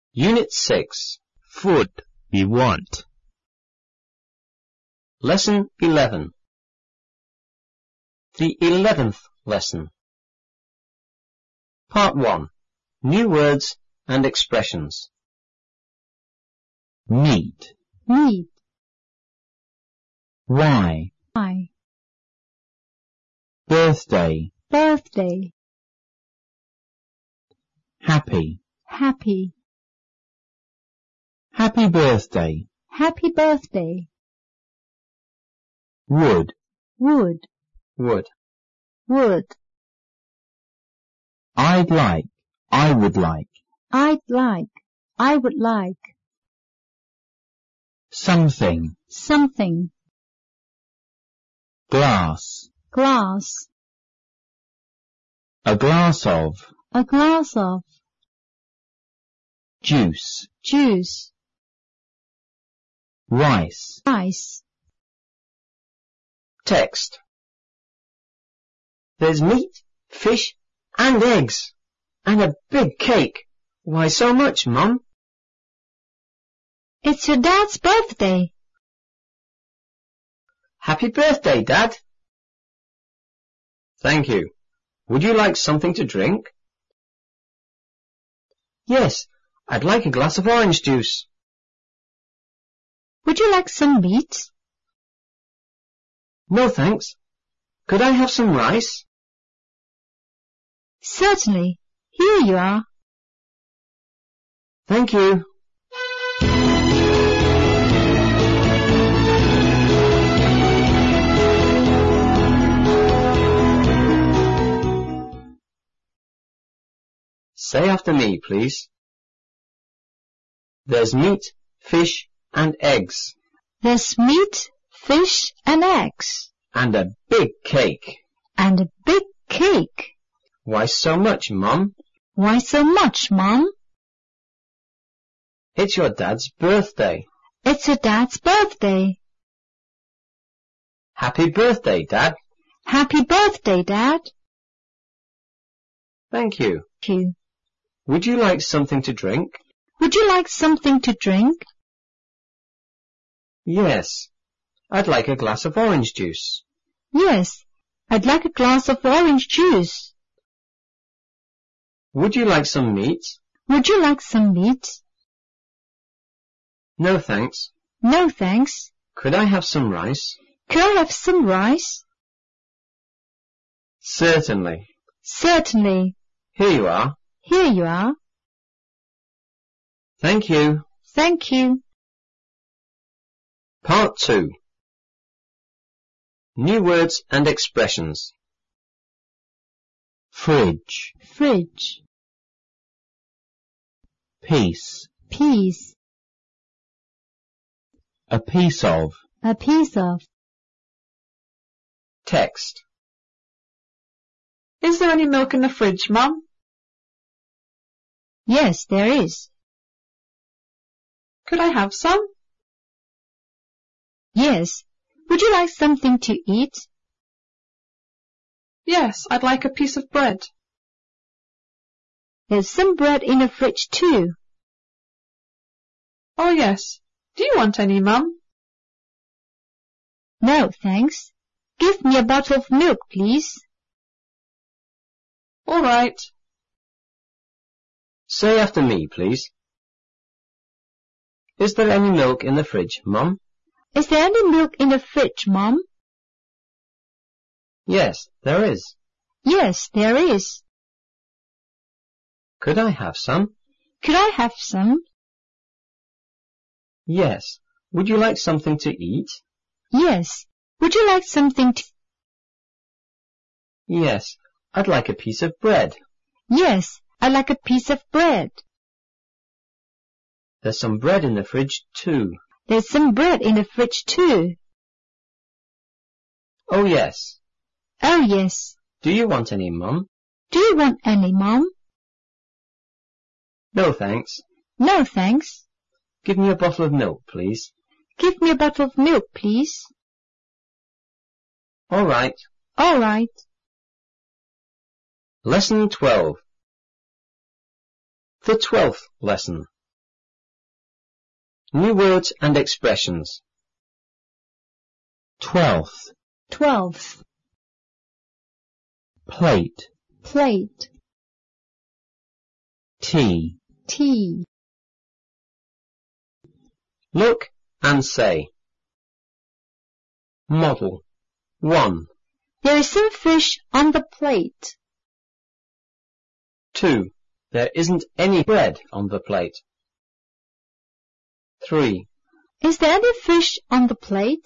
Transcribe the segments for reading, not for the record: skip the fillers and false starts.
Unit 6. Food we want. Lesson 11. The 11th lesson. Part 1. New words and expressions. Meat. Meat. Why? Why? Birthday. Birthday. Happy. Happy. Happy birthday. Happy birthday. Would. Would. Would. Would. I'd like. I would like. I'd like. I would like. Something. Something. Glass. Glass. A glass of. A glass of. Juice. Juice. Rice. Rice. Text. There's meat, fish, and eggs, and a big cake. Why so much, Mum? It's your dad's birthday. Happy birthday, Dad. Thank you. Would you like something to drink? Yes, I'd like a glass of orange juice. Would you like some meat? No, thanks. Could I have some rice? Certainly. Here you are. Thank you. Say after me, please. There's meat, fish, and eggs. There's meat, fish, and eggs. And a big cake. And a big cake. Why so much, Mum? Why so much, Mum? It's your dad's birthday. It's your dad's birthday. Happy birthday, Dad. Happy birthday, Dad. Thank you. Thank you. Would you like something to drink? Would you like something to drink? Yes. I'd like a glass of orange juice. Yes, I'd like a glass of orange juice. Would you like some meat? Would you like some meat? No, thanks. No, thanks. Could I have some rice? Could I have some rice? Certainly. Certainly. Here you are. Here you are. Thank you. Thank you. Part 2. New words and expressions. Fridge. Fridge. Piece. Piece. A piece of. A piece of. Text. Is there any milk in the fridge, Mum? Yes, there is. Could I have some? Yes. Would you like something to eat? Yes, I'd like a piece of bread. There's some bread in the fridge too. Oh, yes. Do you want any, Mum? No, thanks. Give me a bottle of milk, please. All right. Say after me, please. Is there any milk in the fridge, Mum? Is there any milk in the fridge, Mum? Yes, there is. Yes, there is. Could I have some? Could I have some? Yes. Would you like something to eat? Yes. Would you like something to... Yes. I'd like a piece of bread. Yes, I'd like a piece of bread. There's some bread in the fridge too. There's some bread in the fridge too. Oh, yes. Oh, yes. Do you want any, Mum? Do you want any, Mum? No, thanks. No, thanks. Give me a bottle of milk, please. Give me a bottle of milk, please. All right. All right. Lesson 12. The 12th lesson. New words and expressions. 12th, 12th, plate, plate, tea, tea. Look and say. Model 1, There is some fish on the plate. 2. There isn't any bread on the plate. 3. Is there any fish on the plate?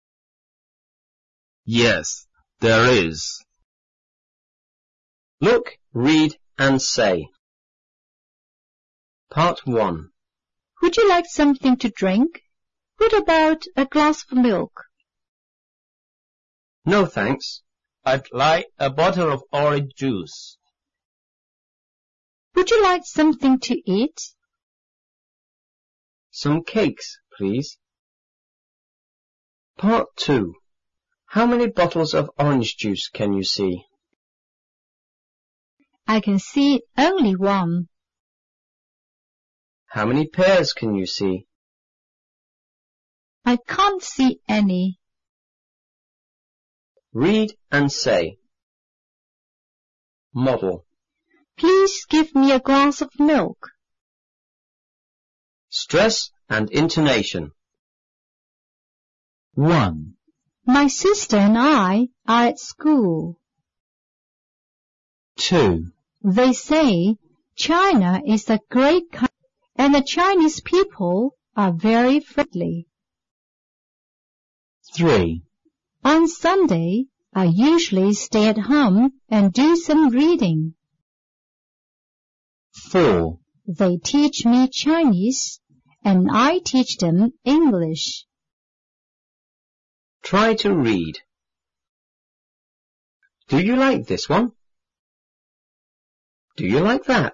Yes, there is. Look, read and say. Part 1. Would you like something to drink? What about a glass of milk? No thanks. I'd like a bottle of orange juice. Would you like something to eat? Some cakes, please. Part 2. How many bottles of orange juice can you see? I can see only one. How many pears can you see? I can't see any. Read and say. Model. Please give me a glass of milk. Stress and intonation. 1, My sister and I are at school. 2, They say China is a great country and the Chinese people are very friendly. 3, On Sunday, I usually stay at home and do some reading. 4, They teach me Chinese and I teach them English. Try to read. Do you like this one? Do you like that?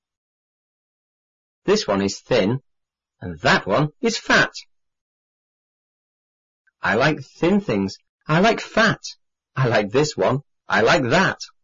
This one is thin, and that one is fat. I like thin things. I like fat. I like this one. I like that.